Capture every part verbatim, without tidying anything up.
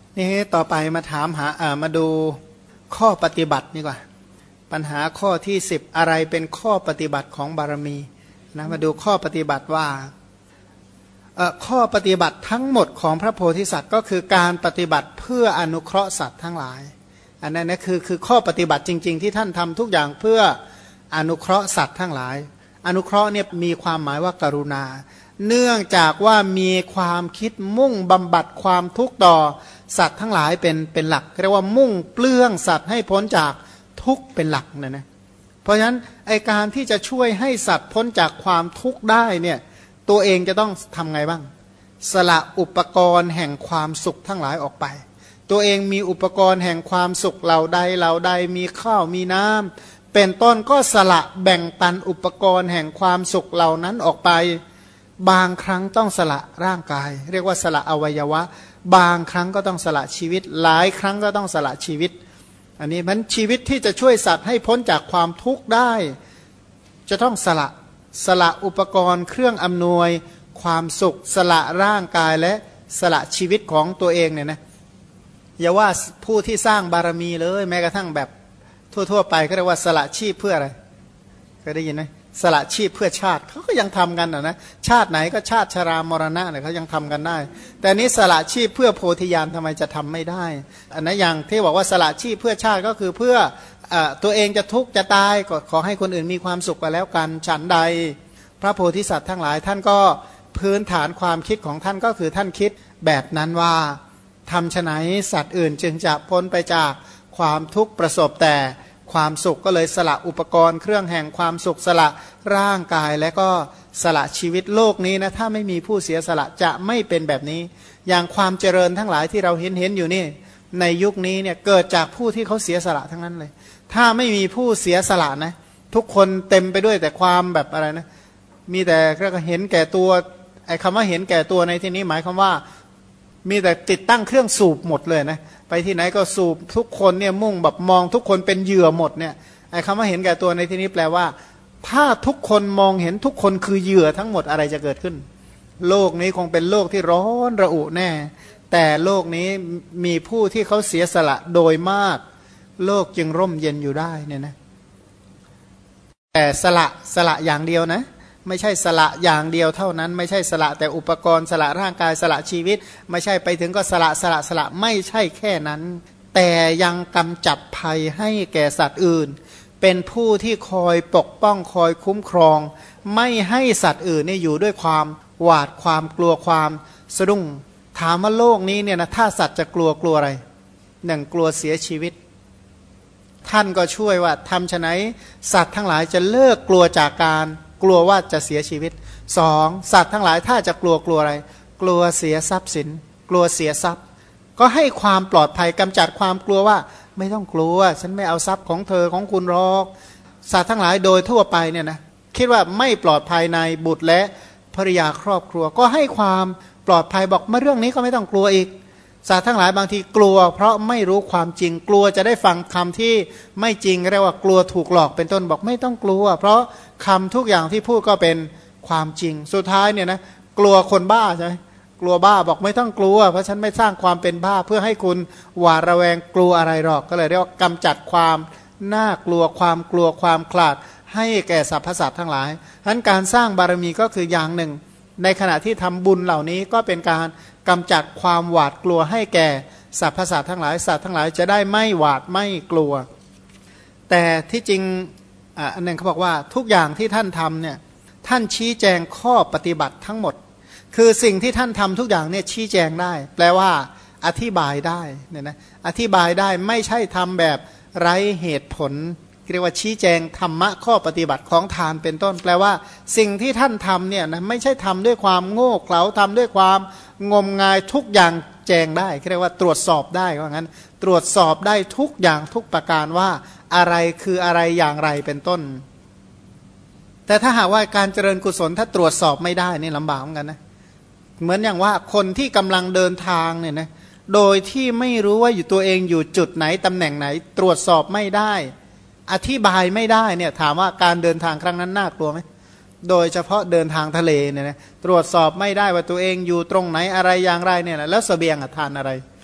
นี่ต่อไปมาถามหาเอ่อมาดูข้อปฏิบัติดีกว่าปัญหาข้อที่สิบอะไรเป็นข้อปฏิบัติของบารมีนะมาดูข้อปฏิบัติว่าเอ่อข้อปฏิบัติทั้งหมดของพระโพธิสัตว์ก็คือการปฏิบัติเพื่ออนุเคราะห์สัตว์ทั้งหลายอันนั้นนะคือคือข้อปฏิบัติจริงๆที่ท่านทำทุกอย่างเพื่ออนุเคราะห์สัตว์ทั้งหลายอนุเคราะห์เนี่ยมีความหมายว่ากรุณาเนื่องจากว่ามีความคิดมุ่งบำบัดความทุกข์ต่อสัตว์ทั้งหลายเป็นเป็นหลักเรียกว่ามุ่งเปลื้องสัตว์ให้พ้นจากทุกข์เป็นหลักนะนะเพราะฉะนั้นไอการที่จะช่วยให้สัตว์พ้นจากความทุกข์ได้เนี่ยตัวเองจะต้องทำไงบ้างสละอุปกรณ์แห่งความสุขทั้งหลายออกไปตัวเองมีอุปกรณ์แห่งความสุขเหล่าใดเหล่าใดมีข้าวมีน้ำเป็นต้นก็สละแบ่งปันอุปกรณ์แห่งความสุขเหล่านั้นออกไปบางครั้งต้องสละร่างกายเรียกว่าสละอวัยวะบางครั้งก็ต้องสละชีวิตหลายครั้งก็ต้องสละชีวิตอันนี้มันชีวิตที่จะช่วยสัตว์ให้พ้นจากความทุกข์ได้จะต้องสละสละอุปกรณ์เครื่องอำนวยความสุขสละร่างกายและสละชีวิตของตัวเองเนี่ยนะอย่าว่าผู้ที่สร้างบารมีเลยแม้กระทั่งแบบทั่วๆไปก็เรียกว่าสละชีพเพื่ออะไรเคยได้ยินไหมสละชีพเพื่อชาติเขาก็ยังทำกันนะนะชาติไหนก็ชาติชรามรณะเนี่ยเขายังทำกันได้แต่นี้สละชีพเพื่อโพธิญาณทำไมจะทำไม่ได้อันนั้นอย่างที่บอกว่าสละชีพเพื่อชาติก็คือเพื่ออตัวเองจะทุกข์จะตายก็ขอให้คนอื่นมีความสุขกันแล้วกันฉันใดพระโพธิสัตว์ทั้งหลายท่านก็พื้นฐานความคิดของท่านก็คือท่านคิดแบบนั้นว่าทำไฉนสัตว์อื่นจึงจะพ้นไปจากความทุกข์ประสบแต่ความสุขก็เลยสละอุปกรณ์เครื่องแห่งความสุขสละร่างกายและก็สละชีวิตโลกนี้นะถ้าไม่มีผู้เสียสละจะไม่เป็นแบบนี้อย่างความเจริญทั้งหลายที่เราเห็นเห็นอยู่นี่ในยุคนี้เนี่ยเกิดจากผู้ที่เขาเสียสละทั้งนั้นเลยถ้าไม่มีผู้เสียสละนะทุกคนเต็มไปด้วยแต่ความแบบอะไรนะมีแต่ก็เห็นแก่ตัวไอ้คำว่าเห็นแก่ตัวในที่นี้หมายความว่ามีแต่ติดตั้งเครื่องสูบหมดเลยนะไปที่ไหนก็สูบทุกคนเนี่ยมุ่งแบบมองทุกคนเป็นเหยื่อหมดเนี่ยไอ้คำว่าเห็นแก่ตัวในที่นี้แปลว่าถ้าทุกคนมองเห็นทุกคนคือเหยื่อทั้งหมดอะไรจะเกิดขึ้นโลกนี้คงเป็นโลกที่ร้อนระอุแน่แต่โลกนี้มีผู้ที่เขาเสียสละโดยมากโลกจึงร่มเย็นอยู่ได้เนี่ยนะแต่สละสละอย่างเดียวนะไม่ใช่สละอย่างเดียวเท่านั้นไม่ใช่สละแต่อุปกรณ์สละร่างกายสละชีวิตไม่ใช่ไปถึงก็สละสละสละไม่ใช่แค่นั้นแต่ยังกำจัดภัยให้แก่สัตว์อื่นเป็นผู้ที่คอยปกป้องคอยคุ้มครองไม่ให้สัตว์อื่นเนี่ยอยู่ด้วยความหวาดความกลัวความสะดุ้งถามว่าโลกนี้เนี่ยนะถ้าสัตว์จะกลัวกลัวอะไรหนึ่งกลัวเสียชีวิตท่านก็ช่วยว่าทำไฉนสัตว์ทั้งหลายจะเลิกกลัวจากการกลัวว่าจะเสียชีวิตสองสัตว์ทั้งหลายถ้าจะกลัวกลัวอะไรกลัวเสียทรัพย์สินกลัวเสียทรัพย์ก็ให้ความปลอดภัยกำจัดความกลัวว่าไม่ต้องกลัวฉันไม่เอาทรัพย์ของเธอของคุณหรอกสัตว์ทั้งหลายโดยทั่วไปเนี่ยนะคิดว่าไม่ปลอดภัยในบุตรและภริยาครอบครัวก็ให้ความปลอดภัยบอกมาเรื่องนี้ก็ไม่ต้องกลัวอีกสัตว์ทั้งหลายบางทีกลัวเพราะไม่รู้ความจริงกลัวจะได้ฟังคำที่ไม่จริงเรียกว่ากลัวถูกหลอกเป็นต้นบอกไม่ต้องกลัวเพราะคำทุกอย่างที่พูดก็เป็นความจริงสุดท้ายเนี่ยนะกลัวคนบ้าใช่ไหมกลัวบ้าบอกไม่ต้องกลัวเพราะฉันไม่สร้างความเป็นบ้าเพื่อให้คุณหวาดระแวงกลัวอะไรหรอกก็เลยเรียกว่ากำจัดความน่ากลัวความกลัวความขลาดให้แก่สรรพสัตว์ทั้งหลายฉะนั้นการสร้างบารมีก็คืออย่างหนึ่งในขณะที่ทำบุญเหล่านี้ก็เป็นการกำจัดความหวาดกลัวให้แก่สรรพสัตว์ทั้งหลายสัตว์ทั้งหลายจะได้ไม่หวาดไม่กลัวแต่ที่จริงอันหนึ่งเขาบอกว่าทุกอย่างที่ท่านทำเนี่ยท่านชี้แจงข้อปฏิบัติทั้งหมดคือสิ่งที่ท่านทำทุกอย่างเนี่ยชี้แจงได้แปลว่าอธิบายได้เนี่ยนะอธิบายได้ไม่ใช่ทำแบบไร้เหตุผลเรียกว่าชี้แจงธรรมะข้อปฏิบัติของทานเป็นต้นแปลว่าสิ่งที่ท่านทำเนี่ยนะไม่ใช่ทำด้วยความโง่เขลาทำด้วยความงมงายทุกอย่างแจงได้เรียกว่าตรวจสอบได้ว่างั้นตรวจสอบได้ทุกอย่างทุกประการว่าอะไรคืออะไรอย่างไรเป็นต้นแต่ถ้าหากว่าการเจริญกุศลถ้าตรวจสอบไม่ได้นี่ลำบากเหมือนกันนะเหมือนอย่างว่าคนที่กำลังเดินทางเนี่ยนะโดยที่ไม่รู้ว่าอยู่ตัวเองอยู่จุดไหนตำแหน่งไหนตรวจสอบไม่ได้อธิบายไม่ได้เนี่ยถามว่าการเดินทางครั้งนั้นน่ากลัวไหมโดยเฉพาะเดินทางทะเลเนี่ยนะตรวจสอบไม่ได้ว่าตัวเองอยู่ตรงไหนอะไรอย่างไรเนี่ยแล้วเสบียงทานอะไร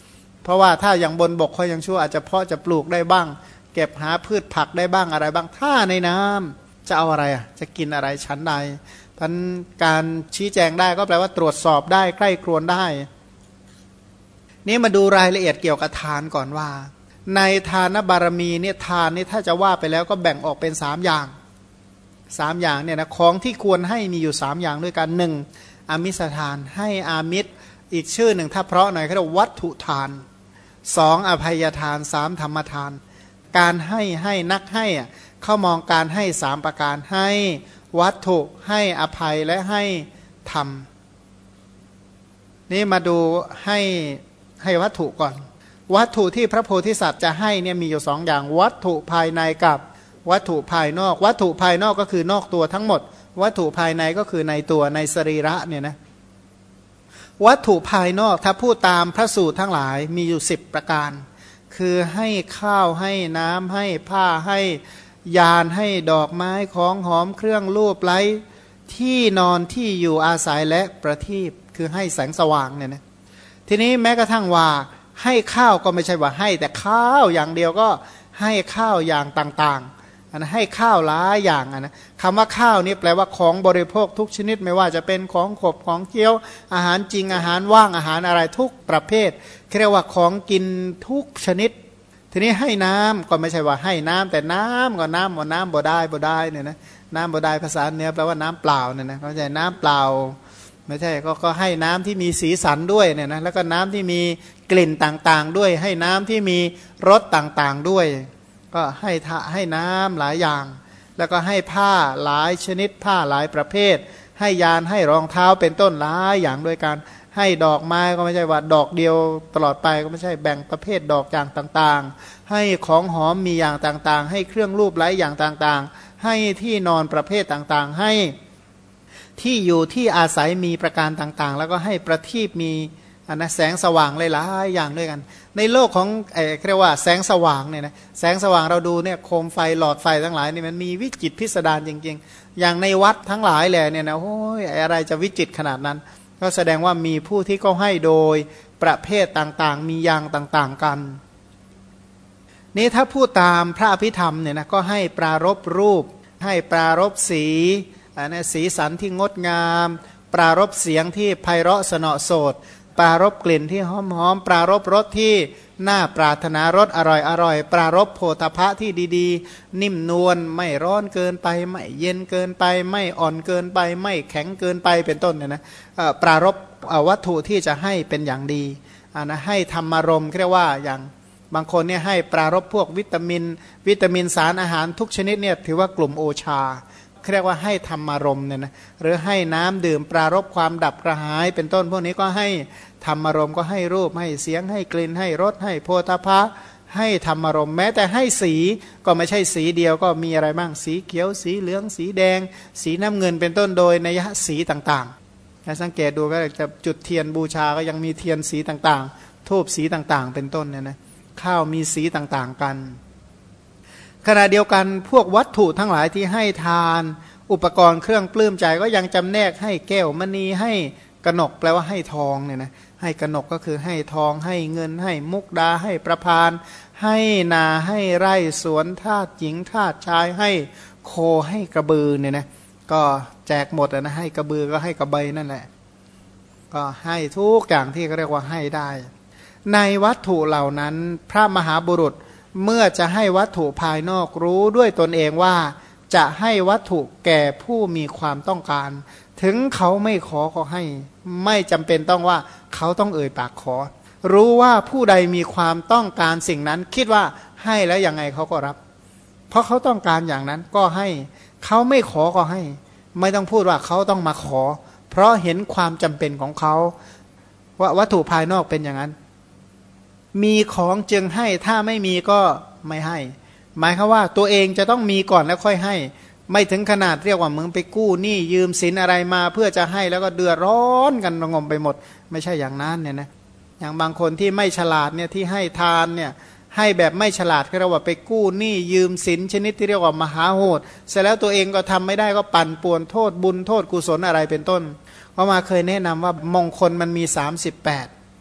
เพราะว่าถ้าอย่างบนบกเขายังชั่วอาจจะเพาะจะปลูกได้บ้างเก็บหาพืชผักได้บ้างอะไรบ้างถ้าในน้ำจะเอาอะไรอ่ะจะกินอะไรชั้นใดพันการชี้แจงได้ก็แปลว่าตรวจสอบได้ใกล้ครวนได้นี่มาดูรายละเอียดเกี่ยวกับทานก่อนว่าในทานบารมีเนี่ยทานนี่ถ้าจะว่าไปแล้วก็แบ่งออกเป็นสามอย่างสามอย่างเนี่ยนะของที่ควรให้มีอยู่สามอย่างด้วยกันหนึ่งอามิสทานให้อามิตรอีกชื่อหนึ่งถ้าเพราะหน่อยเขาเรียกวัตถุทานสองอภัยทานสามธรรมทานการให้ให้นักให้เข้ามองการให้สามประการให้วัตถุให้อภัยและให้ธรรมนี่มาดูให้ให้วัตถุก่อนวัตถุที่พระโพธิสัตว์จะให้เนี่ยมีอยู่สองอย่างวัตถุภายในกับวัตถุภายนอกวัตถุภายนอกก็คือนอกตัวทั้งหมดวัตถุภายในก็คือในตัวในสรีระเนี่ยนะวัตถุภายนอกถ้าพูดตามพระสูตรทั้งหลายมีอยู่สิบประการคือให้ข้าวให้น้ำให้ผ้าให้ยานให้ดอกไม้ของหอมเครื่องลูบไล้ที่นอนที่อยู่อาศัยและประทีปคือให้แสงสว่างเนี่ยนะทีนี้แม้กระทั่งว่าให้ข้าวก็ไม่ใช่ว่าให้แต่ข้าวอย่างเดียวก็ให้ข้าวอย่างต่างๆอันนะให้ข้าวหลายอย่างอันนะคำว่าข้าวนี่แปลว่าของบริโภคทุกชนิดไม่ว่าจะเป็นของขบของเคี้ยวอาหารจริงอาหารว่างอาหารอะไรทุกประเภทเรียกว่าของกินทุกชนิดทีนี้ให้น้ำก็ไม่ใช่ว่าให้น้ำแต่น้ำก็น้ำว่าน้ำบ่ได้บ่ได้เนี่ยนะน้ำบ่ได้ภาษาเนื้อแปลว่าน้ำเปล่าเนี่ยนะเขาใจน้ำเปล่าไม่ใช่ก็ก็ให้น้ำที่มีสีสันด้วยเนี่ยนะแล้วก็น้ำที่มีกลิ่นต่างๆด้วยให้น้ำที่มีรสต่างๆด้วยก็ให้ให้น้ำหลายอย่างแล้วก็ให้ผ้าหลายชนิดผ้าหลายประเภทให้ยานให้รองเท้าเป็นต้นหลายอย่างด้วยกันให้ดอกไม้ก็ไม่ใช่ว่าดอกเดียวตลอดไปก็ไม่ใช่แบ่งประเภทดอกอย่างต่างๆให้ของหอมมีอย่างต่างๆให้เครื่องรูปไล้อย่างต่างๆให้ที่นอนประเภทต่างๆให้ที่อยู่ที่อาศัยมีประการต่างๆแล้วก็ให้ประทีปมีอันนะแสงสว่างหลายๆอย่างด้วยกันในโลกของเอ่อเรียกว่าแสงสว่างเนี่ยนะแสงสว่างเราดูเนี่ยโคมไฟหลอดไฟทั้งหลายนี่มันมีวิจิตรพิสดารจริงๆอย่างในวัดทั้งหลายแหละเนี่ยนะโอ้ยอะไรจะวิจิตรขนาดนั้นก็แสดงว่ามีผู้ที่เขาให้โดยประเภทต่างๆมีอย่างต่างๆกันนี่ถ้าพูดตามพระอภิธรรมเนี่ยนะก็ให้ปรารภรูปให้ปรารภสีอันนี้สีสันที่งดงามปรารภเสียงที่ไพเราะสนอโสดปรารภกลิ่นที่หอมหอมปรารภรสที่น่าปรารถนารสอร่อยอร่อยปรารภโภฏฐะที่ดีๆนิ่มนวลไม่ร้อนเกินไปไม่เย็นเกินไปไม่อ่อนเกินไปไม่แข็งเกินไปเป็นต้นเนี่ยนะปรารภวัตถุที่จะให้เป็นอย่างดีอันนะให้ธรรมารมณ์เรียกว่าอย่างบางคนเนี่ยให้ปรารภพวกวิตามินวิตามินสารอาหารทุกชนิดเนี่ยถือว่ากลุ่มโอชาเรียกว่าให้ธรรมารมณ์เนี่ยนะหรือให้น้ำดื่มปรารภความดับกระหายเป็นต้นพวกนี้ก็ให้ธรรมารมณ์ก็ให้รูปให้เสียงให้กลิ่นให้รสให้โพธาภะให้ธรรมารมณ์แม้แต่ให้สีก็ไม่ใช่สีเดียวก็มีอะไรบ้างสีเขียวสีเหลืองสีแดงสีน้ำเงินเป็นต้นโดยนัยสีต่างๆถ้าสังเกตดูก็จะจุดเทียนบูชาก็ยังมีเทียนสีต่างๆทูบสีต่างๆเป็นต้นเนี่ยนะข้าวมีสีต่างๆกันขณะเดียวกันพวกวัตถุทั้งหลายที่ให้ทานอุปกรณ์เครื่องปลื้มใจก็ยังจำแนกให้แก้วมณีให้กนกแปลว่าให้ทองเนี่ยนะให้กนกก็คือให้ทองให้เงินให้มุกดาให้ประพานให้นาให้ไร่สวนทาสหญิงทาสชายให้โคให้กระบือเนี่ยนะก็แจกหมดนะให้กระบือก็ให้กระเบยนั่นแหละก็ให้ทุกอย่างที่เขาเรียกว่าให้ได้ในวัตถุเหล่านั้นพระมหาบุรุษเมื่อจะให้วัตถุภายนอกรู้ด้วยตนเองว่าจะให้วัตถุแก่ผู้มีความต้องการถึงเขาไม่ขอก็ให้ไม่จำเป็นต้องว่าเขาต้องเอ่ยปากขอรู้ว่าผู้ใดมีความต้องการสิ่งนั้นคิดว่าให้แล้วยังไงเขาก็รับเพราะเขาต้องการอย่างนั้นก็ให้เขาไม่ขอก็ให้ไม่ต้องพูดว่าเขาต้องมาขอเพราะเห็นความจำเป็นของเขาว่าวัตถุภายนอกเป็นอย่างนั้นมีของจึงให้ถ้าไม่มีก็ไม่ให้หมายคือว่าตัวเองจะต้องมีก่อนแล้วค่อยให้ไม่ถึงขนาดเรียกว่ามึงไปกู้หนี้ยืมสินอะไรมาเพื่อจะให้แล้วก็เดือดร้อนกันระงมไปหมดไม่ใช่อย่างนั้นเนี่ยนะอย่างบางคนที่ไม่ฉลาดเนี่ยที่ให้ทานเนี่ยให้แบบไม่ฉลาดก็เรียกว่าไปกู้หนี้ยืมสินชนิดที่เรียกว่ามหาโหดเสร็จแล้วตัวเองก็ทำไม่ได้ก็ปั่นป่วนโทษบุญโทษกุศลอะไรเป็นต้นเพราะมาเคยแนะนำว่ามงคลมันมีสามสิบแปด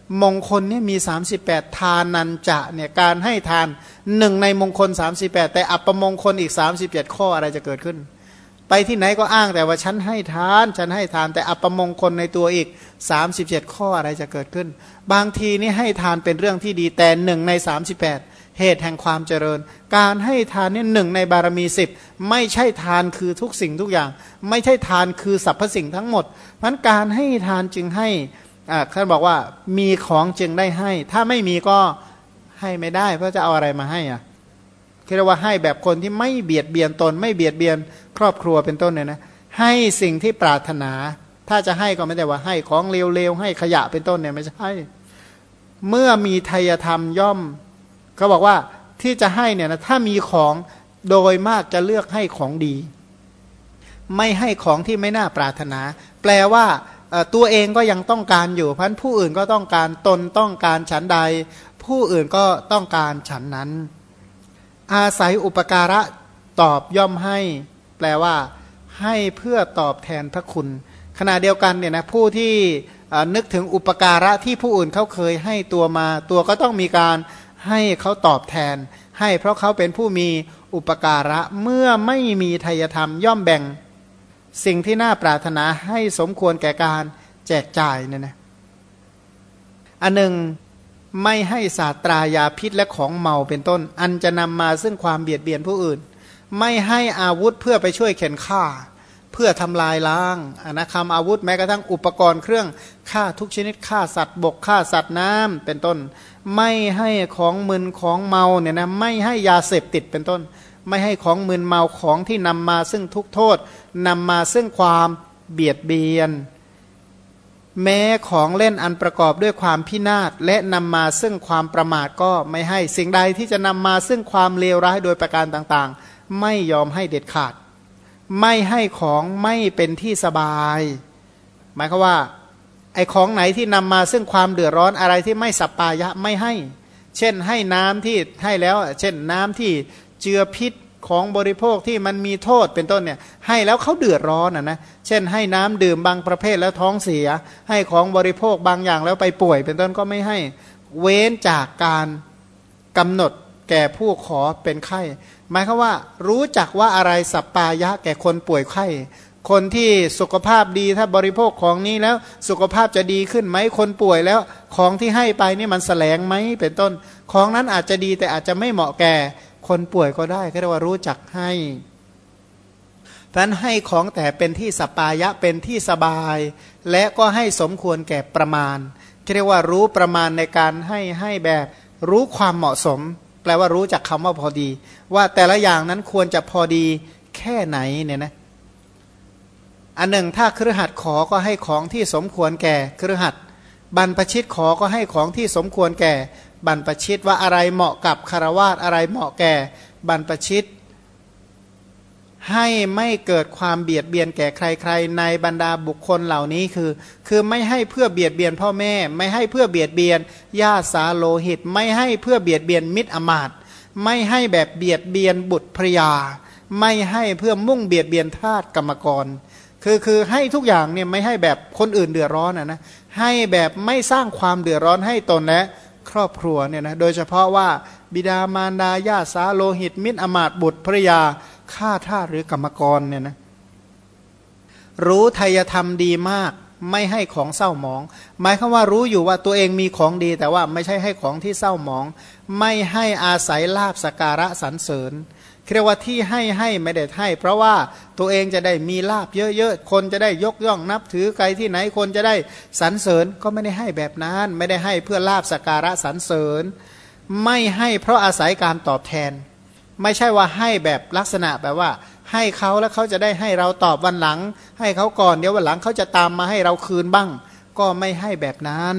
มงคลเนี่ยมีสามสิบแปดทานันจะเนี่ยการให้ทานหนึ่งในมงคลสามสิบแปดแต่อัปมงคลอีกสามสิบเจ็ดข้ออะไรจะเกิดขึ้นไปที่ไหนก็อ้างแต่ว่าฉันให้ทานฉันให้ทานแต่อัปมงคลในตัวอีกสามสิบเจ็ดข้ออะไรจะเกิดขึ้นบางทีนี่ให้ทานเป็นเรื่องที่ดีแต่หนึ่งในสามสิบแปดเหตุแห่งความเจริญการให้ทานนี่หนึ่งในบารมีสิบไม่ใช่ทานคือทุกสิ่งทุกอย่างไม่ใช่ทานคือสรรพสิ่งทั้งหมดเพราะการให้ทานจึงให้อ่าท่านบอกว่ามีของจึงได้ให้ถ้าไม่มีก็ให้ไม่ได้เพราะจะเอาอะไรมาให้อ่ะเรียกว่าให้แบบคนที่ไม่เบียดเบียนตนไม่เบียดเบียนครอบครัวเป็นต้นเนี่ยนะให้สิ่งที่ปรารถนาถ้าจะให้ก็ไม่ได้ว่าให้ของเลวๆให้ขยะเป็นต้นเนี่ยไม่ใช่เมื่อมีไทยธรรมย่อมเขาบอกว่าที่จะให้เนี่ยนะถ้ามีของโดยมากจะเลือกให้ของดีไม่ให้ของที่ไม่น่าปรารถนาแปลว่าตัวเองก็ยังต้องการอยู่เพราะฉะนั้นผู้อื่นก็ต้องการตนต้องการฉันใดผู้อื่นก็ต้องการฉันนั้นอาศัยอุปการะตอบย่อมให้แปลว่าให้เพื่อตอบแทนพระคุณขณะเดียวกันเนี่ยนะผู้ที่นึกถึงอุปการะที่ผู้อื่นเขาเคยให้ตัวมาตัวก็ต้องมีการให้เขาตอบแทนให้เพราะเขาเป็นผู้มีอุปการะเมื่อไม่มีไทยธรรมย่อมแบ่งสิ่งที่น่าปรารถนาให้สมควรแก่การแจกจ่ายเนี่ยนะอันหนึ่งไม่ให้ศาสตรายาพิษและของเมาเป็นต้นอันจะนำมาซึ่งความเบียดเบียนผู้อื่นไม่ให้อาวุธเพื่อไปช่วยเข็นฆ่าเพื่อทำลายล้างอนาคำอาวุธแม้กระทั่งอุปกรณ์เครื่องฆ่าทุกชนิดฆ่าสัตว์บกฆ่าสัตว์น้ำเป็นต้นไม่ให้ของมึนของเมาเนี่ยนะไม่ให้ยาเสพติดเป็นต้นไม่ให้ของมึนเมาของที่นำมาซึ่งทุกโทษนำมาซึ่งความเบียดเบียนแม้ของเล่นอันประกอบด้วยความพินาศและนำมาซึ่งความประมาทก็ไม่ให้สิ่งใดที่จะนำมาซึ่งความเลวร้ายโดยประการต่างๆไม่ยอมให้เด็ดขาดไม่ให้ของไม่เป็นที่สบายหมายความว่าไอ้ของไหนที่นำมาซึ่งความเดือดร้อนอะไรที่ไม่สัปปายะไม่ให้เช่นให้น้ำที่ให้แล้วเช่นน้ำที่เจือพิษของบริโภคที่มันมีโทษเป็นต้นเนี่ยให้แล้วเขาเดือดร้อนอ่ะนะเช่นให้น้ำดื่มบางประเภทแล้วท้องเสียให้ของบริโภคบางอย่างแล้วไปป่วยเป็นต้นก็ไม่ให้เว้นจากการกำหนดแก่ผู้ขอเป็นไข้หมายความว่ารู้จักว่าอะไรสัปปายะแก่คนป่วยไข้คนที่สุขภาพดีถ้าบริโภคของนี้แล้วสุขภาพจะดีขึ้นไหมคนป่วยแล้วของที่ให้ไปนี่มันแสลงไหมเป็นต้นของนั้นอาจจะดีแต่อาจจะไม่เหมาะแก่คนป่วยก็ได้ก็เรียกว่ารู้จักให้เพราะนั้นให้ของแต่เป็นที่สัปปายะเป็นที่สบายและก็ให้สมควรแก่ประมาณเรียกว่ารู้ประมาณในการให้ให้แบบรู้ความเหมาะสมแปลว่ารู้จักคำว่าพอดีว่าแต่ละอย่างนั้นควรจะพอดีแค่ไหนเนี่ยนะอันหนึ่งถ้าคฤหัสถ์ขอก็ให้ของที่สมควรแก่คฤหัสถ์บรรพชิตขอก็ให้ของที่สมควรแก่บรรพชิตว่าอะไรเหมาะกับคฤหัสถ์อะไรเหมาะแก่บรรพชิตให้ไม่เกิดความเบียดเบียนแก่ใครๆในบรรดาบุคคลเหล่านี้คือคือไม่ให้เพื่อเบียดเบียนพ่อแม่ไม่ให้เพื่อเบียดเบียนญาติสาโลหิตไม่ให้เพื่อเบียดเบียนมิตรอมาตย์ไม่ให้แบบเบียดเบียนบุตรภรยาไม่ให้เพื่อมุ่งเบียดเบียนทาสกรรมกรคือคือให้ทุกอย่างเนี่ยไม่ให้แบบคนอื่นเดือดร้อนนะนะให้แบบไม่สร้างความเดือดร้อนให้ตนและครอบครัวเนี่ยนะโดยเฉพาะว่าบิดามารดาญาติสาโลหิตมิตรอมาตย์บุตรภรยาข้าทาสหรือกรรมกรเนี่ยนะรู้ไทยธรรมดีมากไม่ให้ของเศร้าหมองหมายความว่ารู้อยู่ว่าตัวเองมีของดีแต่ว่าไม่ใช่ให้ของที่เศร้าหมองไม่ให้อาศัยลาภสักการะสรรเสริญเรียกว่าที่ให้ให้ไม่ได้ให้เพราะว่าตัวเองจะได้มีลาภเยอะๆคนจะได้ยกย่องนับถือใครที่ไหนคนจะได้สรรเสริญก็ไม่ได้ให้แบบนั้นไม่ได้ให้เพื่อลาภสักการะสรรเสริญไม่ให้เพราะอาศัยการตอบแทนไม่ใช่ว่าให้แบบลักษณะแบบว่าให้เขาแล้วเขาจะได้ให้เราตอบวันหลังให้เขาก่อนเดี๋ยววันหลังเขาจะตามมาให้เราคืนบ้างก็ไม่ให้แบบนั้น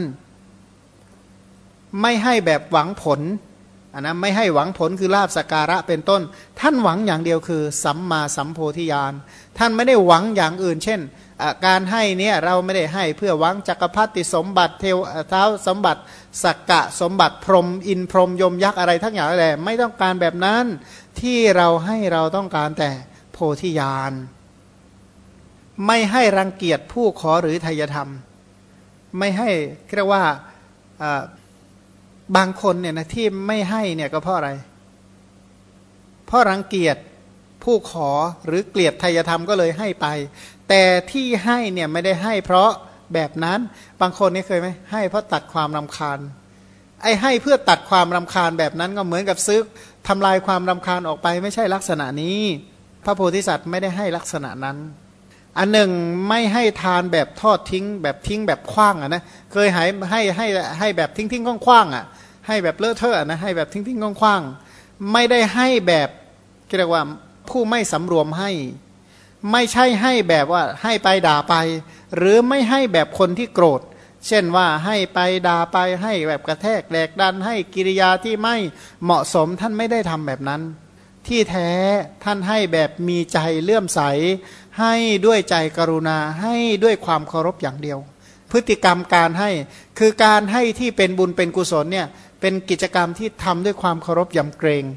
ไม่ให้แบบหวังผลอันนั้นไม่ให้หวังผลคือลาภสักการะเป็นต้นท่านหวังอย่างเดียวคือสัมมาสัมโพธิญาณท่านไม่ได้หวังอย่างอื่นเช่นการให้เนี่ยเราไม่ได้ให้เพื่อหวังจักรพรรดิสมบัติเทวเท้าสมบัติสักกะสมบัติพรหมอินพรหมยมยักษ์อะไรทั้งอย่างอะไรไม่ต้องการแบบนั้นที่เราให้เราต้องการแต่โพธิญาณไม่ให้รังเกียจผู้ขอหรือไทยธรรมไม่ให้เรียกว่าบางคนเนี่ยนะที่ไม่ให้เนี่ยก็เพราะอะไรเพราะรังเกียจผู้ขอหรือเกลียดไทยธรรมก็เลยให้ไปแต่ที่ให้เนี่ยไม่ได้ให้เพราะแบบนั้นบางคนนี่เคยไหมให้เพราะตัดความรำคาญไอ้ให้เพื่อตัดความรำคาญแบบนั้นก็เหมือนกับซื้อทำลายความรำคาญออกไปไม่ใช่ลักษณะนี้พระโพธิสัตว์ไม่ได้ให้ลักษณะนั้นอันหนึ่งไม่ให้ทานแบบทอดทิ้งแบบทิ้งแบบขว้างอ่ะนะเคยให้ให้ให้ให้แบบทิ้งทิ้งขว้างอ่ะให้แบบเลอะเทอะนะให้แบบทิ้งทิ้งขว้างไม่ได้ให้แบบเรียกว่าผู้ไม่สำรวมให้ไม่ใช่ให้แบบว่าให้ไปด่าไปหรือไม่ให้แบบคนที่โกรธเช่นว่าให้ไปด่าไปให้แบบกระแทกแหลกดันให้กิริยาที่ไม่เหมาะสมท่านไม่ได้ทำแบบนั้นที่แท้ท่านให้แบบมีใจเลื่อมใสให้ด้วยใจกรุณาให้ด้วยความเคารพอย่างเดียวพฤติกรรมการให้คือการให้ที่เป็นบุญเป็นกุศลเนี่ยเป็นกิจกรรมที่ทำด้วยความเคารพยำเกรง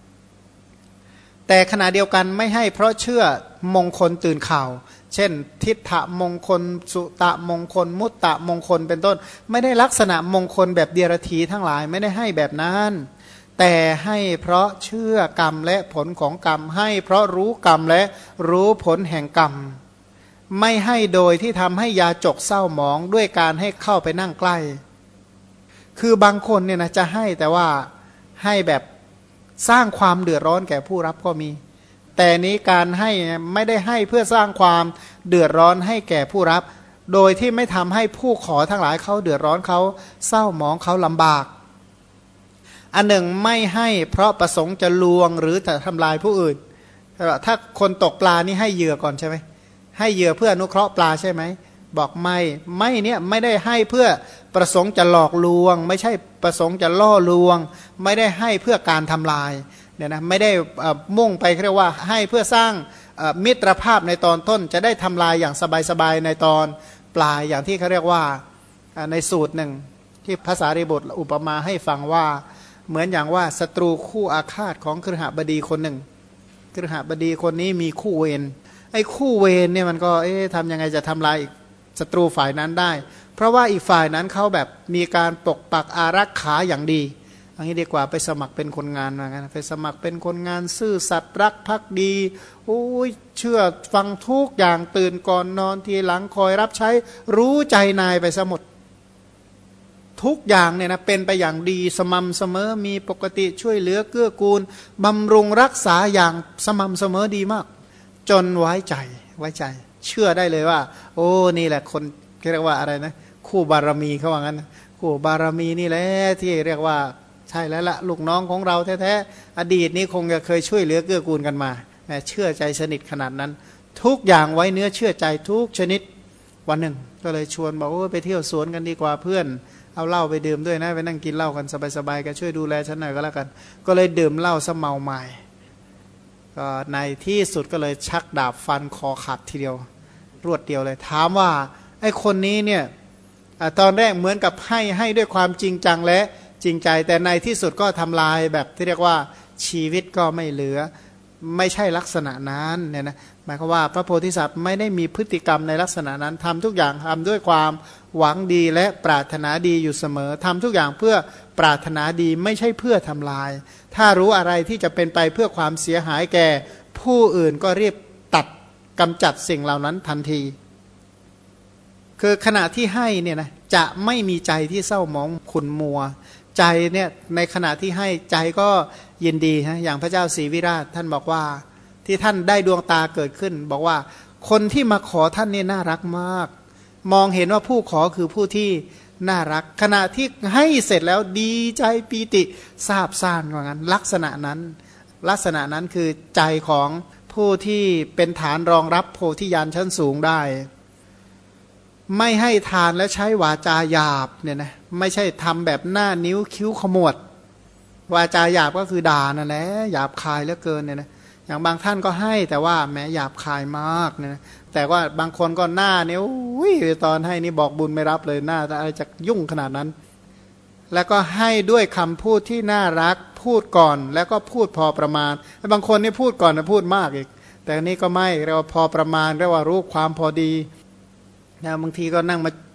แต่ขณะเดียวกันไม่ให้เพราะเชื่อมงคลตื่นข่าวเช่นทิฏฐมงคลสุตะมงคลมุตตะมงคลเป็นต้นไม่ได้ลักษณะมงคลแบบเดียรถีทั้งหลายไม่ได้ให้แบบนั้นแต่ให้เพราะเชื่อกรรมและผลของกรรมให้เพราะรู้กรรมและรู้ผลแห่งกรรมไม่ให้โดยที่ทำให้ยาจกเศร้าหมองด้วยการให้เข้าไปนั่งใกล้คือบางคนเนี่ยนะจะให้แต่ว่าให้แบบสร้างความเดือดร้อนแก่ผู้รับก็มีแต่นี้การให้ไม่ได้ให้เพื่อสร้างความเดือดร้อนให้แก่ผู้รับโดยที่ไม่ทำให้ผู้ขอทั้งหลายเขาเดือดร้อนเขาเศร้าหมองเขาลำบากอันหนึ่งไม่ให้เพราะประสงค์จะลวงหรือจะทำลายผู้อื่นถ้าคนตกปลานี่ให้เหยื่อก่อนใช่ไหมให้เหยื่อเพื่ออนุเคราะห์ปลาใช่ไหมบอกไม่ไม่เนี่ยไม่ได้ให้เพื่อประสงค์จะหลอกลวงไม่ใช่ประสงค์จะล่อลวงไม่ได้ให้เพื่อการทำลายเนี่ยนะไม่ได้มุ่งไปเรียกว่าให้เพื่อสร้างมิตรภาพในตอนต้นจะได้ทำลายอย่างสบายๆในตอนปลายอย่างที่เขาเรียกว่าในสูตรหนึ่งที่ภาษาริบุตรอุปมาให้ฟังว่าเหมือนอย่างว่าศัตรูคู่อาฆาตของคฤหบดีคนหนึ่งคฤหบดีคนนี้มีคู่เวรไอ้คู่เวรเนี่ยมันก็เอ๊ะทำยังไงจะทำลายศัตรูฝ่ายนั้นได้เพราะว่าอีกฝ่ายนั้นเขาแบบมีการปกปักอารักขาอย่างดีอันนี้ดีกว่าไปสมัครเป็นคนงานมากันไปสมัครเป็นคนงานซื่อสัตย์รักภักดีโอ้ยเชื่อฟังทุกอย่างตื่นก่อนนอนทีหลังคอยรับใช้รู้ใจนายไปสมดทุกอย่างเนี่ยนะเป็นไปอย่างดีสม่ำเสมอมีปกติช่วยเหลือเกื้อกูลบำรุงรักษาอย่างสม่ำเสมอดีมากจนไว้ใจไว้ใจเชื่อได้เลยว่าโอ้นี่แหละคนเรียกว่าอะไรนะคู่บารมีเขาว่างั้นคู่บารมีนี่แหละที่เรียกว่าใช่แล้วละลูกน้องของเราแท้ๆอดีตนี้คงจะเคยช่วยเหลือเกื้อกูลกันมาเชื่อใจสนิทขนาดนั้นทุกอย่างไว้เนื้อเชื่อใจทุกชนิดวันหนึ่งก็เลยชวนบอกว่าไปเที่ยวสวนกันดีกว่าเพื่อนเอาเหล้าไปดื่มด้วยนะไปนั่งกินเหล้ากันสบายๆกันช่วยดูแลฉันหน่อยก็แล้วกันก็เลยดื่มเหล้าซะเมาใหม่ก็ในที่สุดก็เลยชักดาบฟันคอขาดทีเดียวรวดเดียวเลยถามว่าไอ้คนนี้เนี่ยตอนแรกเหมือนกับให้ให้ด้วยความจริงจังและจริงใจแต่ในที่สุดก็ทำลายแบบที่เรียกว่าชีวิตก็ไม่เหลือไม่ใช่ลักษณะนั้นเนี่ยนะหมายความว่าพระโพธิสัตว์ไม่ได้มีพฤติกรรมในลักษณะนั้นทำทุกอย่างทำด้วยความหวังดีและปรารถนาดีอยู่เสมอทำทุกอย่างเพื่อปรารถนาดีไม่ใช่เพื่อทำลายถ้ารู้อะไรที่จะเป็นไปเพื่อความเสียหายแก่ผู้อื่นก็รีบตัดกำจัดสิ่งเหล่านั้นทันทีคือขณะที่ให้เนี่ยนะจะไม่มีใจที่เศร้าหมองขุ่นมัวใจเนี่ยในขณะที่ให้ใจก็ยินดีนะอย่างพระเจ้าศรีวิราชท่านบอกว่าที่ท่านได้ดวงตาเกิดขึ้นบอกว่าคนที่มาขอท่านเนี่ยน่ารักมากมองเห็นว่าผู้ขอคือผู้ที่น่ารักขณะที่ให้เสร็จแล้วดีใจปีติซาบซ่านว่างั้นลักษณะนั้นลักษณะนั้นคือใจของผู้ที่เป็นฐานรองรับโพธิญาณชั้นสูงได้ไม่ให้ทานและใช้วาจาหยาบเนี่ยนะไม่ใช่ทำแบบหน้านิ้วคิ้วขมวดวาจาหยาบก็คือด่านั่นแหละหยาบคายเหลือเกินเนี่ยนะอย่างบางท่านก็ให้แต่ว่าแม้หยาบคายมากเนี่ยนะแต่ว่าบางคนก็หน้าเนี่ยอุ้ยตอนให้นี่บอกบุญไม่รับเลยหน้าอะไรจะยุ่งขนาดนั้นแล้วก็ให้ด้วยคำพูดที่น่ารักพูดก่อนแล้วก็พูดพอประมาณบางคนนี่พูดก่อนนะพูดมากอีกแต่นี่ก็ไม่เรียกว่าพอประมาณเรียกว่ารู้ความพอดีนะบางทีก็นั่งมา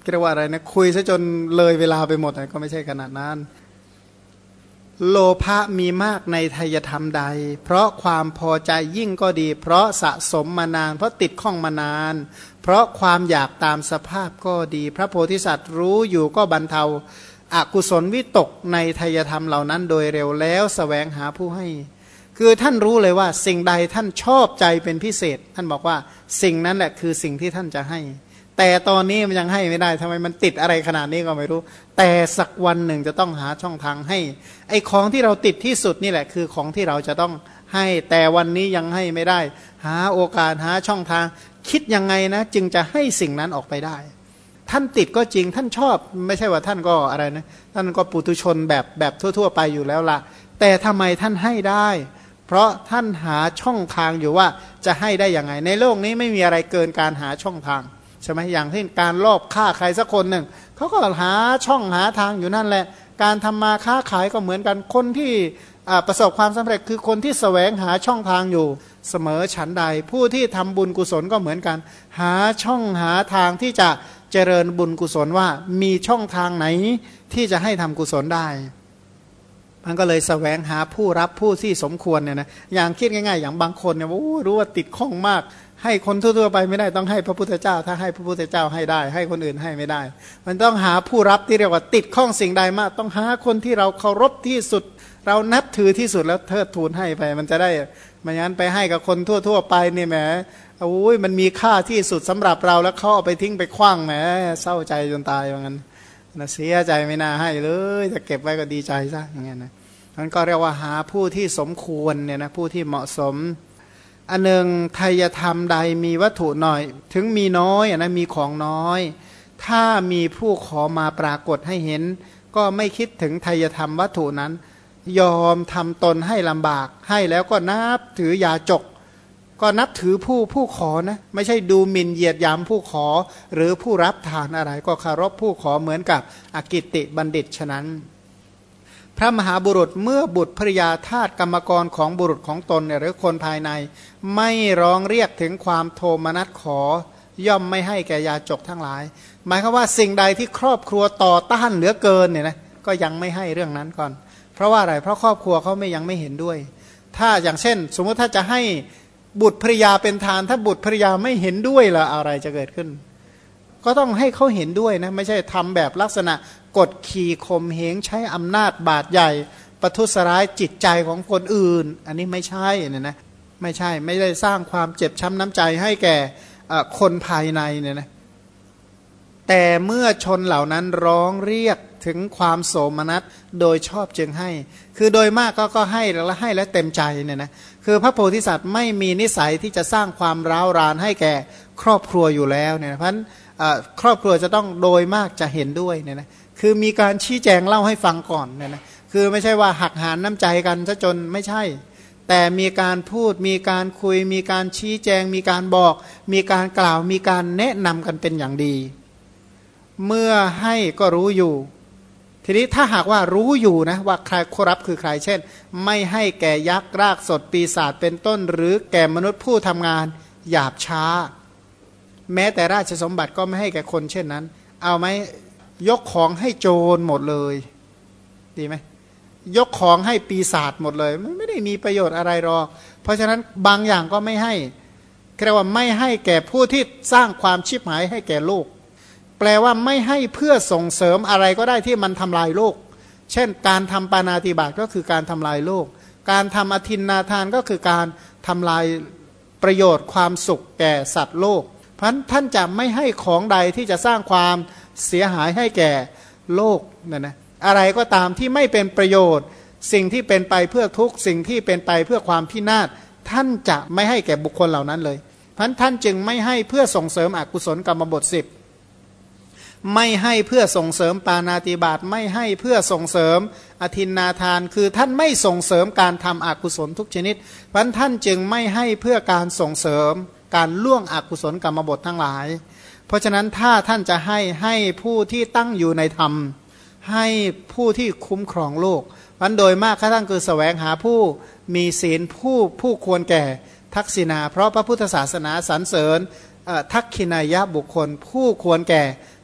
เรียกว่าอะไรนะคุยซะจนเลยเวลาไปหมดก็ไม่ใช่ขนาดนั้นโลภะมีมากในไทยธรรมใดเพราะความพอใจยิ่งก็ดีเพราะสะสมมานานเพราะติดข้องมานานเพราะความอยากตามสภาพก็ดีพระโพธิสัตว์รู้อยู่ก็บรรเทาอกุศลวิตกในไทยธรรมเหล่านั้นโดยเร็วแล้วแสวงหาผู้ให้คือท่านรู้เลยว่าสิ่งใดท่านชอบใจเป็นพิเศษท่านบอกว่าสิ่งนั้นแหละคือสิ่งที่ท่านจะให้แต่ตอนนี้มันยังให้ไม่ได้ทำไมมันติดอะไรขนาดนี้ก็ไม่รู้แต่สักวันหนึ่งจะต้องหาช่องทางให้ไอ้ของที่เราติดที่สุดนี่แหละคือของที่เราจะต้องให้แต่วันนี้ยังให้ไม่ได้หาโอกาสหาช่องทางคิดยังไงนะจึงจะให้สิ่งนั้นออกไปได้ท่านติดก็จริงท่านชอบไม่ใช่ว่าท่านก็อะไรนะท่านก็ปุถุชนแบบแบบทั่วๆไปอยู่แล้วละแต่ทำไมท่านให้ได้เพราะท่านหาช่องทางอยู่ว่าจะให้ได้ยังไงในโลกนี้ไม่มีอะไรเกินการหาช่องทางใช่ไหมอย่างเช่นการลอบฆ่าใครสักคนหนึ่งเขาก็หาช่องหาทางอยู่นั่นแหละการทำมาค้าขายก็เหมือนกันคนที่ประสบความสำเร็จคือคนที่แสวงหาช่องทางอยู่เสมอฉันใดผู้ที่ทำบุญกุศลก็เหมือนกันหาช่องหาทางที่จะเจริญบุญกุศลว่ามีช่องทางไหนที่จะให้ทำกุศลได้มันก็เลยแสวงหาผู้รับผู้ที่สมควรเนี่ยนะอย่างคิดง่ายๆอย่างบางคนเนี่ยรู้ว่าติดข้องมากให้คนทั่วๆไปไม่ได้ต้องให้พระพุทธเจ้าถ้าให้พระพุทธเจ้าให้ได้ให้คนอื่นให้ไม่ได้มันต้องหาผู้รับที่เรียกว่าติดข้องสิ่งใดมากต้องหาคนที่เราเคารพที่สุดเรานับถือที่สุดแล้วเทิดทูนให้ไปมันจะได้ไม่งั้นไปให้กับคนทั่วๆไปนี่แหมโอ้ยมันมีค่าที่สุดสำหรับเราแล้วเขาเอาไปทิ้งไปขว้างแหมเศร้าใจจนตายว่างั้นนะเสียใจไม่น่าให้เลยจะเก็บไว้ก็ดีใจซะอย่างเงี้ยนะมันก็เรียกว่าหาผู้ที่สมควรเนี่ยนะผู้ที่เหมาะสมอันหนึ่งไทยธรรมใดมีวัตถุหน่อยถึงมีน้อยนะมีของน้อยถ้ามีผู้ขอมาปรากฏให้เห็นก็ไม่คิดถึงไทยธรรมวัตถุนั้นยอมทำตนให้ลำบากให้แล้วก็นับถือยาจกก็นับถือผู้ผู้ขอนะไม่ใช่ดูหมิ่นเหยียดหยามผู้ขอหรือผู้รับทานอะไรก็เคารพผู้ขอเหมือนกับอกิตติบัณฑิตฉะนั้นพระมหาบุรุษเมื่อบุตรภริยาทาสกรรมกรของบุรุษของตนหรือคนภายในไม่ร้องเรียกถึงความโทมนัสขอย่อมไม่ให้แก่ยาจกทั้งหลายหมายความว่าสิ่งใดที่ครอบครัวต่อต้านเหลือเกินเนี่ยนะก็ยังไม่ให้เรื่องนั้นก่อนเพราะว่าอะไรเพราะครอบครัวเขาไม่ยังไม่เห็นด้วยถ้าอย่างเช่นสมมติถ้าจะให้บุตรภริยาเป็นทานถ้าบุตรภริยาไม่เห็นด้วยล่ะอะไรจะเกิดขึ้นก็ต้องให้เขาเห็นด้วยนะไม่ใช่ทำแบบลักษณะกดขี่ข่มเหงใช้อำนาจบาดใหญ่ประทุษร้ายจิตใจของคนอื่นอันนี้ไม่ใช่เนี่ยนะไม่ใช่ไม่ได้สร้างความเจ็บช้ำน้ำใจให้แก่คนภายในเนี่ยนะแต่เมื่อชนเหล่านั้นร้องเรียกถึงความโสมนัสโดยชอบจึงให้คือโดยมากก็ก็ให้แล้วให้แล้วเต็มใจเนี่ยนะคือพระโพธิสัตว์ไม่มีนิสัยที่จะสร้างความร้าวรานให้แก่ครอบครัวอยู่แล้วเนี่ยเพราะฉะนั้นครอบครัวจะต้องโดยมากจะเห็นด้วยเนี่ยนะคือมีการชี้แจงเล่าให้ฟังก่อนเนี่ยนะคือไม่ใช่ว่าหักหานน้ำใจกันซะจนไม่ใช่แต่มีการพูดมีการคุยมีการชี้แจงมีการบอกมีการกล่าวมีการแนะนำกันเป็นอย่างดีเมื่อให้ก็รู้อยู่ทีนี้ถ้าหากว่ารู้อยู่นะว่าใครคนรับคือใครเช่นไม่ให้แก่ยักษ์รากสดปีศาจเป็นต้นหรือแก่มนุษย์ผู้ทำงานหยาบช้าแม้แต่ราชสมบัติก็ไม่ให้แก่คนเช่นนั้นเอาไหมยกของให้โจรหมดเลยดีไหมยกของให้ปีศาจหมดเลยมันไม่ได้มีประโยชน์อะไรหรอกเพราะฉะนั้นบางอย่างก็ไม่ให้เรียกว่าไม่ให้แก่ผู้ที่สร้างความชิบหายให้แก่โลกแปลว่าไม่ให้เพื่อส่งเสริมอะไรก็ได้ที่มันทำลายโลกเช่นการทำปาณาติบาตก็คือการทำลายโลกการทำอทินนาทานก็คือการทำลายประโยชน์ความสุขแก่สัตว์โลกเพราะฉะนั้นท่านจะไม่ให้ของใดที่จะสร้างความเสียหายให้แก่โลกนะนะอะไรก็ตามที่ไม่เป็นประโยชน์สิ่งที่เป็นไปเพื่อทุกข์สิ่งที่เป็นไปเพื่อความพินาศท่านจะไม่ให้แก่บุคคลเหล่านั้นเลยเพราะฉะนั้นท่านจึงไม่ให้เพื่อส่งเสริมอกุศลกรรมบทสิบไม่ให้เพื่อส่งเสริมปาณาติบาตไม่ให้เพื่อส่งเสริมอทินนาทานคือท่านไม่ส่งเสริมการทำอกุศลทุกชนิดเพราะฉะนั้นท่านจึงไม่ให้เพื่อการส่งเสริมการล่วงอกุศลกรรมบททั้งหลายเพราะฉะนั้นถ้าท่านจะให้ให้ผู้ที่ตั้งอยู่ในธรรมให้ผู้ที่คุ้มครองโลกวันโดยมากท่านคือแสวงหาผู้มีศีลผู้ผู้ควรแก่ทักษิณาเพราะพระพุทธศาสนาสรรเสริญทักขินายะบุคคลผู้ควรแก่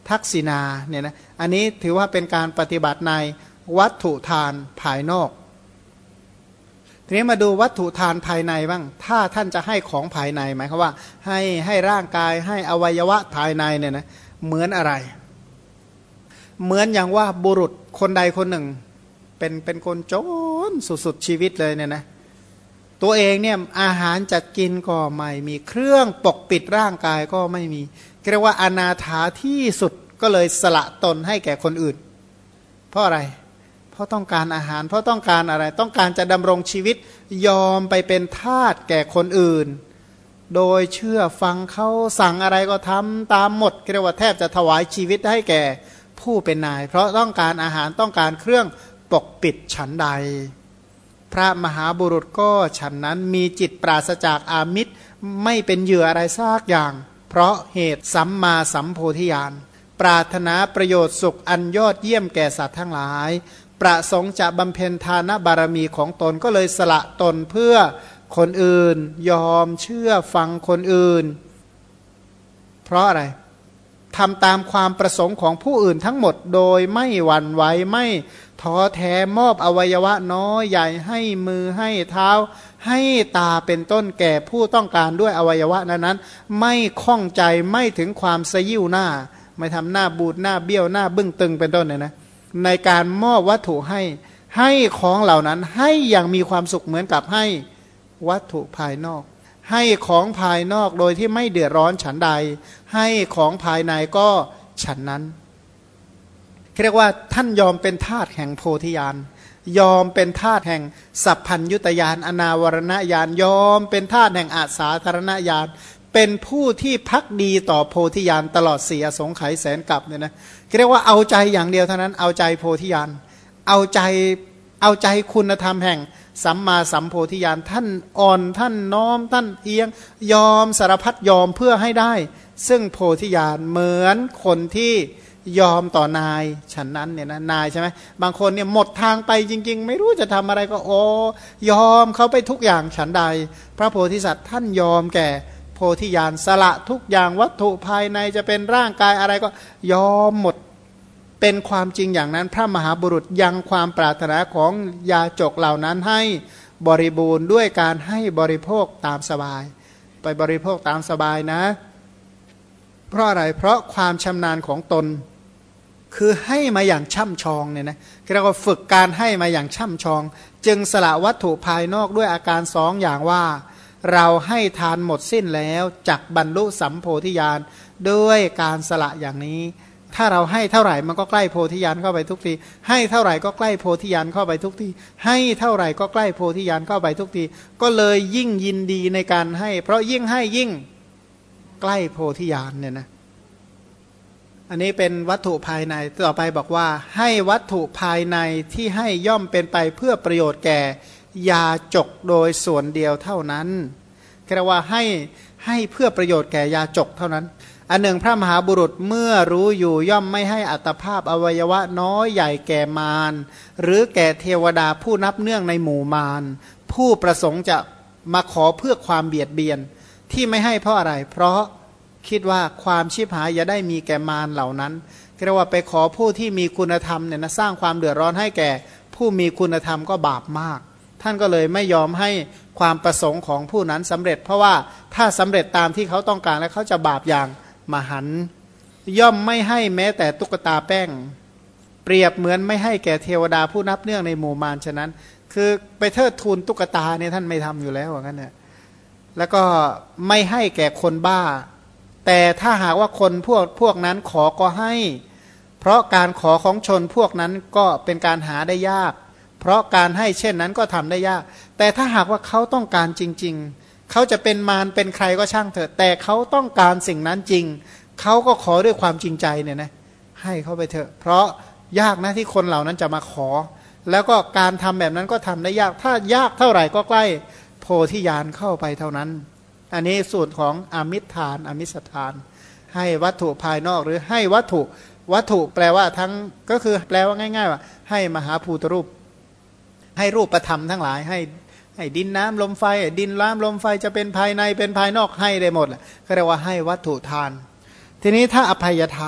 ทักษิณาเนี่ยนะอันนี้ถือว่าเป็นการปฏิบัติในวัตถุทานภายนอกทีนี้มาดูวัตถุทานภายในบ้างถ้าท่านจะให้ของภายในหมายความว่าให้ให้ร่างกายให้อวัยวะภายในเนี่ยนะเหมือนอะไรเหมือนอย่างว่าบุรุษคนใดคนหนึ่งเป็นเป็นคนจนสุดๆชีวิตเลยเนี่ยนะตัวเองเนี่ยอาหารจะกินก็ไม่มีเครื่องปกปิดร่างกายก็ไม่มีเรียกว่าอนาถาที่สุดก็เลยสละตนให้แก่คนอื่นเพราะอะไรเพราะต้องการอาหารเพราะต้องการอะไรต้องการจะดำรงชีวิตยอมไปเป็นทาสแก่คนอื่นโดยเชื่อฟังเขาสั่งอะไรก็ทำตามหมดเรียกว่าแทบจะถวายชีวิตให้แก่ผู้เป็นนายเพราะต้องการอาหารต้องการเครื่องปกปิดฉันใดพระมหาบุรุษก็ฉันนั้นมีจิตปราศจากอามิตรไม่เป็นเหยื่ออะไรสักอย่างเพราะเหตุสัมมาสัมโพธิญาณปรารถนาประโยชน์สุขอันยอดเยี่ยมแก่สัตว์ทั้งหลายประสงค์จะบำเพ็ญทานบารมีของตนก็เลยสละตนเพื่อคนอื่นยอมเชื่อฟังคนอื่นเพราะอะไรทำตามความประสงค์ของผู้อื่นทั้งหมดโดยไม่หวั่นไหวไม่ท้อแท้มอบอวัยวะน้อยใหญ่ให้มือให้เท้าให้ตาเป็นต้นแก่ผู้ต้องการด้วยอวัยวะนั้นนั้นไม่ข้องใจไม่ถึงความสยิวหน้าไม่ทำหน้าบูดหน้าเบี้ยวหน้าบึ้งตึงเป็นต้นเนี่ยนะในการมอบวัตถุให้ให้ของเหล่านั้นให้อย่างมีความสุขเหมือนกับให้วัตถุภายนอกให้ของภายนอกโดยที่ไม่เดือดร้อนฉันใดให้ของภายในก็ฉันนั้นเรียกว่าท่านยอมเป็นทาสแห่งโพธิญาณยอมเป็นทาสแห่งสัพพัญญุตญาณอนาวรณญาณยอมเป็นทาสแห่งอาสาธารณญาณเป็นผู้ที่ภักดีต่อโพธิญาณตลอดเสียสงไขยแสนกลับเนี่ยนะเรียกว่าเอาใจอย่างเดียวเท่านั้นเอาใจโพธิญาณเอาใจเอาใจคุณธรรมแห่งสัมมาสัมโพธิญาณท่านอ่อนท่านน้อมท่านเอียงยอมสารพัดยอมเพื่อให้ได้ซึ่งโพธิญาณเหมือนคนที่ยอมต่อนายฉันนั้นเนี่ยนะนายใช่ไหมบางคนเนี่ยหมดทางไปจริงๆไม่รู้จะทำอะไรก็โอ้ยอมเขาไปทุกอย่างฉันใดพระโพธิสัตว์ท่านยอมแก่โพธิญาณสละทุกอย่างวัตถุภายในจะเป็นร่างกายอะไรก็ยอมหมดเป็นความจริงอย่างนั้นพระมหาบุรุษยังความปรารถนาของยาจกเหล่านั้นให้บริบูรณ์ด้วยการให้บริโภคตามสบายไปบริโภคตามสบายนะเพราะอะไรเพราะความชำนาญของตนคือให้มาอย่างช่ำชองเนี่ยนะเราก็ฝึกการให้มาอย่างช่ำชองจึงสละวัตถุภายนอกด้วยอาการสองอย่างว่าเราให้ทานหมดสิ้นแล้วจักบรรลุสัมโพธิญาณด้วยการสละอย่างนี้ถ้าเราให้เท่าไหร่มันก็ใกล้โพธิญาณเข้าไปทุกทีให้เท่าไหร่ก็ใกล้โพธิญาณเข้าไปทุกทีให้เท่าไหร่ก็ใกล้โพธิญาณเข้าไปทุกทีก็เลยยิ่งยินดีในการให้เพราะยิ่งให้ยิ่งใกล้โพธิญาณเนี่ยนะอันนี้เป็นวัตถุภายในต่อไปบอกว่าให้วัตถุภายในที่ให้ย่อมเป็นไปเพื่อประโยชน์แก่ยาจกโดยส่วนเดียวเท่านั้นเรียกว่าให้ให้เพื่อประโยชน์แก่ยาจกเท่านั้นอันหนึ่งพระมหาบุรุษเมื่อรู้อยู่ย่อมไม่ให้อัตภาพอวัยวะน้อยใหญ่แก่มารหรือแก่เทวดาผู้นับเนื่องในหมู่มารผู้ประสงค์จะมาขอเพื่อความเบียดเบียนที่ไม่ให้เพราะอะไรเพราะคิดว่าความชิบหายอย่าได้มีแก่มารเหล่านั้นเรียกว่าไปขอผู้ที่มีคุณธรรมเนี่ยนะสร้างความเดือดร้อนให้แก่ผู้มีคุณธรรมก็บาปมากท่านก็เลยไม่ยอมให้ความประสงค์ของผู้นั้นสำเร็จเพราะว่าถ้าสำเร็จตามที่เขาต้องการแล้วเขาจะบาปอย่างมหันต์ย่อมไม่ให้แม้แต่ตุ๊กตาแป้งเปรียบเหมือนไม่ให้แก่เทวดาผู้นับเนื่องในหมู่มารฉะนั้นคือไปเทิดทูนตุ๊กตาเนี่ยท่านไม่ทำอยู่แล้วอย่างนั้นเนี่ยแล้วก็ไม่ให้แก่คนบ้าแต่ถ้าหากว่าคนพวกพวกนั้นขอก็ให้เพราะการขอของชนพวกนั้นก็เป็นการหาได้ยากเพราะการให้เช่นนั้นก็ทำได้ยากแต่ถ้าหากว่าเขาต้องการจริงๆเขาจะเป็นมารเป็นใครก็ช่างเถอะแต่เขาต้องการสิ่งนั้นจริงเขาก็ขอด้วยความจริงใจเนี่ยนะให้เขาไปเถอะเพราะยากนะที่คนเหล่านั้นจะมาขอแล้วก็การทำแบบนั้นก็ทำได้ยากถ้ายากเท่าไหร่ก็ใกล้โพธิญาณเข้าไปเท่านั้นอันนี้สูตรของอามิสทานอามิสทานให้วัตถุภายนอกหรือให้วัตถุวัตถุแปลว่าทั้งก็คือแปลว่าง่ายๆว่าให้มหาภูตรูปให้รูปธรรมทั้งหลายให้ให้ดินน้ำลมไฟดินน้ำลมไฟจะเป็นภายในเป็นภายนอกให้ได้หมดแหละเขาเรียกว่าให้วัตถุทานทีนี้ถ้าอภัยทานล่ะ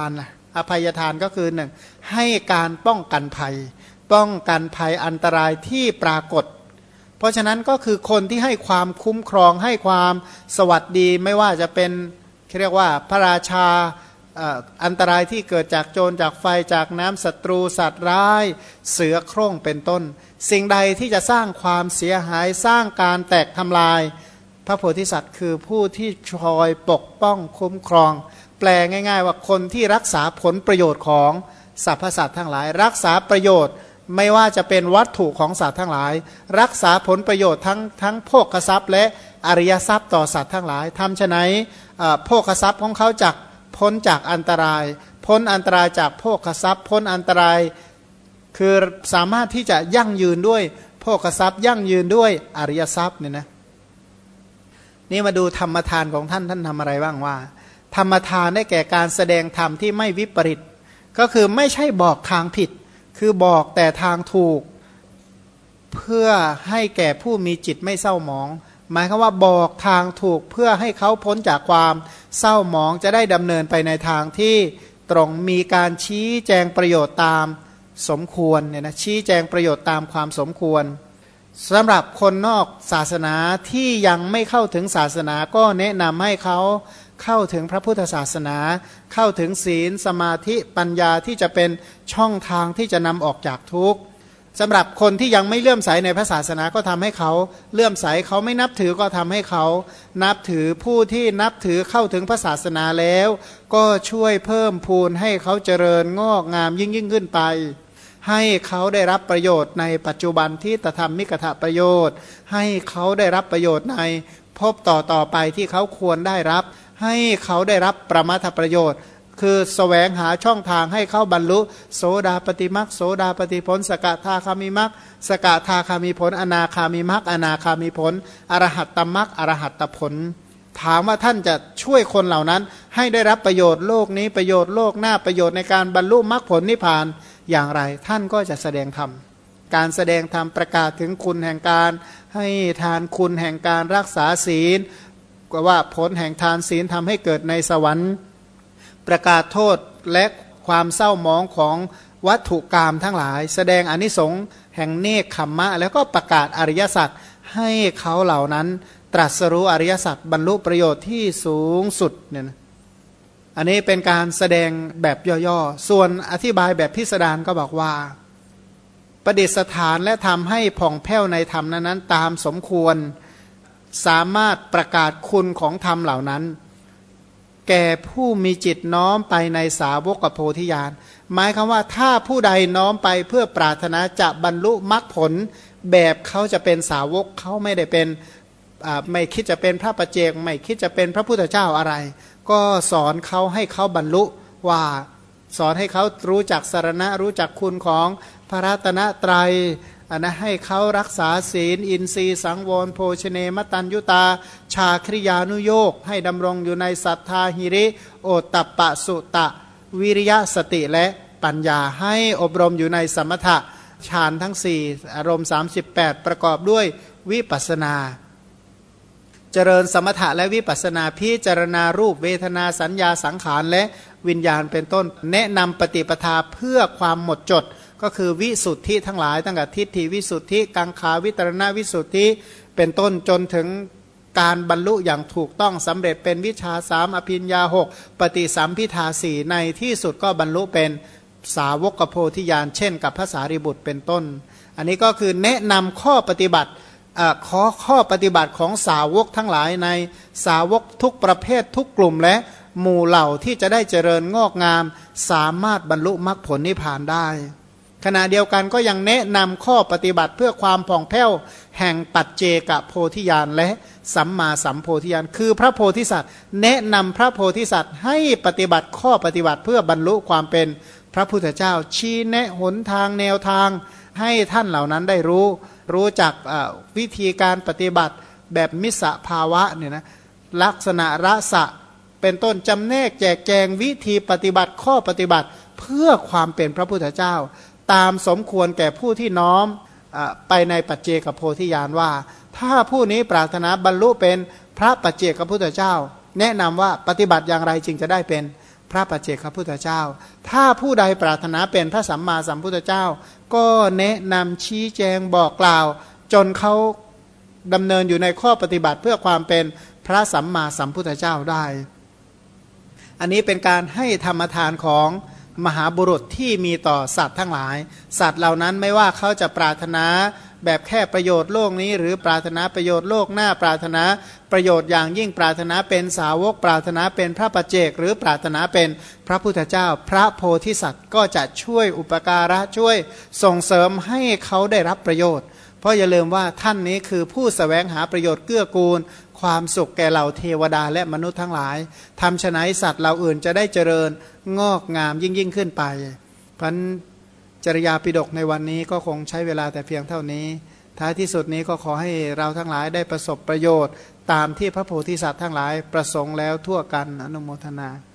อภัยทานก็คือหนึ่งให้การป้องกันภัยป้องกันภัยอันตรายที่ปรากฏเพราะฉะนั้นก็คือคนที่ให้ความคุ้มครองให้ความสวัสดีไม่ว่าจะเป็นเรียกว่าพระราชาอันตรายที่เกิดจากโจรจากไฟจากน้ำศัตรูสัตว์ร้ายเสือโคร่งเป็นต้นสิ่งใดที่จะสร้างความเสียหายสร้างการแตกทำลายพระโพธิสัตว์คือผู้ที่คอยปกป้องคุ้มครองแปลง่ายๆว่าคนที่รักษาผลประโยชน์ของสรรพสัตว์ทั้งหลายรักษาประโยชน์ไม่ว่าจะเป็นวัตถุของสัตว์ทั้งหลายรักษาผลประโยชน์ทั้งทั้งโภคทรัพย์และอริยทรัพย์ต่อสัตว์ทั้งหลายทำไฉนโภคทรัพย์ของเขาจากพ้นจากอันตรายพ้นอันตรายจากโภคทรัพย์พ้นอันตรายคือสามารถที่จะยั่งยืนด้วยโภคทรัพย์ยั่งยืนด้วยอริยทรัพย์เนี่ยนะนี่มาดูธรรมทานของท่านท่านทำอะไรบ้างว่าธรรมทานได้แก่การแสดงธรรมที่ไม่วิปริตก็คือไม่ใช่บอกทางผิดคือบอกแต่ทางถูกเพื่อให้แก่ผู้มีจิตไม่เศร้าหมองหมายความว่าบอกทางถูกเพื่อให้เขาพ้นจากความเศร้าหมองจะได้ดำเนินไปในทางที่ตรงมีการชี้แจงประโยชน์ตามสมควรเนี่ยนะชี้แจงประโยชน์ตามความสมควรสำหรับคนนอกศาสนาที่ยังไม่เข้าถึงศาสนาก็แนะนำให้เขาเข้าถึงพระพุทธศาสนาเข้าถึงศีลสมาธิปัญญาที่จะเป็นช่องทางที่จะนำออกจากทุกข์สำหรับคนที่ยังไม่เลื่อมใสในพระศาสนาก็ทำให้เขาเลื่อมใสเขาไม่นับถือก็ทำให้เขานับถือผู้ที่นับถือเข้าถึงพระศาสนาแล้วก็ช่วยเพิ่มพูนให้เขาเจริญงอกงามยิ่งยิ่งขึ้นไปให้เขาได้รับประโยชน์ในปัจจุบันที่ตธรรมมิกถประโยชน์ให้เขาได้รับประโยชน์ในภพต่อต่อไปที่เขาควรได้รับให้เขาได้รับประมัตถประโยชน์คือแสวงหาช่องทางให้เขาบรรลุโสดาปฏิมรรคโสดาปฏิผลสกทาคามิมรรคสกทาคามิผลอนาคามิมรรคอนาคามิผลอรหัตตมรรคอรหัตตผลถามว่าท่านจะช่วยคนเหล่านั้นให้ได้รับประโยชน์โลกนี้ประโยชน์โลกหน้าประโยชน์ในการบรรลุมรรคผลนิพพานอย่างไรท่านก็จะแสดงธรรมการแสดงธรรมประกาศถึงคุณแห่งการให้ทานคุณแห่งการรักษาศีลก็ว่าผลแห่งทานศีลทำให้เกิดในสวรรค์ประกาศโทษและความเศร้าหมองของวัตถุกรรมทั้งหลายแสดงอานิสงส์แห่งเนคขมมะแล้วก็ประกาศอริยสัจให้เขาเหล่านั้นตรัสรู้อริยสัจบรรลุประโยชน์ที่สูงสุดเนี่ยนะอันนี้เป็นการแสดงแบบย่อๆส่วนอธิบายแบบพิสดารก็บอกว่าประดิษฐานและทำให้ผ่องแผ้วในธรรมนั้นๆตามสมควรสามารถประกาศคุณของธรรมเหล่านั้นแก่ผู้มีจิตน้อมไปในสาวกโพธิญาณหมายความว่าถ้าผู้ใดน้อมไปเพื่อปรารถนาจะบรรลุมรรคผลแบบเขาจะเป็นสาวกเขาไม่ได้เป็นไม่คิดจะเป็นพระปัจเจกไม่คิดจะเป็นพระพุทธเจ้าอะไรก็สอนเขาให้เขาบรรลุว่าสอนให้เขารู้จักสรณะรู้จักคุณของพระรัตนตรัยอันนะให้เขารักษาศีลอินทรีย์สังวรโภชเนมตัญยุตาชาคริยานุโยกให้ดำรงอยู่ในศรัทธาหิริโอตตัปปะสุตะวิริยะสติและปัญญาให้อบรมอยู่ในสมถะฌานทั้งสี่อารมณ์สามสิบแปดประกอบด้วยวิปัสสนาเจริญสมถะและวิปัสสนาพิจารณารูปเวทนาสัญญาสังขารและวิญญาณเป็นต้นแนะนำปฏิปทาเพื่อความหมดจดก็คือวิสุทธิทั้งหลายตั้งแต่ทิฏฐิวิสุทธิกังขาวิตรณวิสุทธิเป็นต้นจนถึงการบรรลุอย่างถูกต้องสำเร็จเป็นวิชาสามอภิญญาหกปฏิสัมภิทาสี่ในที่สุดก็บรรลุเป็นสาวกโพธิญาณเช่นกับพระสารีบุตรเป็นต้นอันนี้ก็คือแนะนำข้อปฏิบัติข้อข้อปฏิบัติของสาวกทั้งหลายในสาวกทุกประเภททุกกลุ่มและหมู่เหล่าที่จะได้เจริญงอกงามสามารถบรรลุมรรคผลนิพพานได้ขณะเดียวกันก็ยังแนะนำข้อปฏิบัติเพื่อความผ่องแผ้วแห่งปัจเจกโพธิญาณและสัมมาสัมโพธิญาณคือพระโพธิสัตว์แนะนำพระโพธิสัตว์ให้ปฏิบัติข้อปฏิบัติเพื่อบรรลุความเป็นพระพุทธเจ้าชี้แนะหนทางแนวทางให้ท่านเหล่านั้นได้รู้รู้จักวิธีการปฏิบัติแบบมิสภาวะเนี่ยนะลักษณะรสะเป็นต้นจำแนกแจกแจงวิธีปฏิบัติข้อปฏิบัติเพื่อความเป็นพระพุทธเจ้าตามสมควรแก่ผู้ที่น้อมไปในปัจเจกโพธิญาณว่าถ้าผู้นี้ปรารถนาบรรลุเป็นพระปัจเจกพุทธเจ้าแนะนำว่าปฏิบัติอย่างไรจึงจะได้เป็นพระปัจเจกพุทธเจ้าถ้าผู้ใดปรารถนาเป็นพระสัมมาสัมพุทธเจ้าก็แนะนำชี้แจงบอกกล่าวจนเขาดำเนินอยู่ในข้อปฏิบัติเพื่อความเป็นพระสัมมาสัมพุทธเจ้าได้อันนี้เป็นการให้ธรรมทานของมหาบุรุษที่มีต่อสัตว์ทั้งหลายสัตว์เหล่านั้นไม่ว่าเขาจะปรารถนาแบบแค่ประโยชน์โลกนี้หรือปรารถนาประโยชน์โลกหน้าปรารถนาประโยชน์อย่างยิ่งปรารถนาเป็นสาวกปรารถนาเป็นพระปัจเจกหรือปรารถนาเป็นพระพุทธเจ้าพระโพธิสัตว์ก็จะช่วยอุปการะช่วยส่งเสริมให้เขาได้รับประโยชน์เพราะอย่าลืมว่าท่านนี้คือผู้แสวงหาประโยชน์เกื้อกูลความสุขแก่เหล่าเทวดาและมนุษย์ทั้งหลายทำฉะนั้นสัตว์เหล่าอื่นจะได้เจริญงอกงามยิ่งยิ่งขึ้นไปเพราะจริยาปิฎกในวันนี้ก็คงใช้เวลาแต่เพียงเท่านี้ท้ายที่สุดนี้ก็ขอให้เราทั้งหลายได้ประสบประโยชน์ตามที่พระโพธิสัตว์ทั้งหลายประสงค์แล้วทั่วกันอนุโมทนา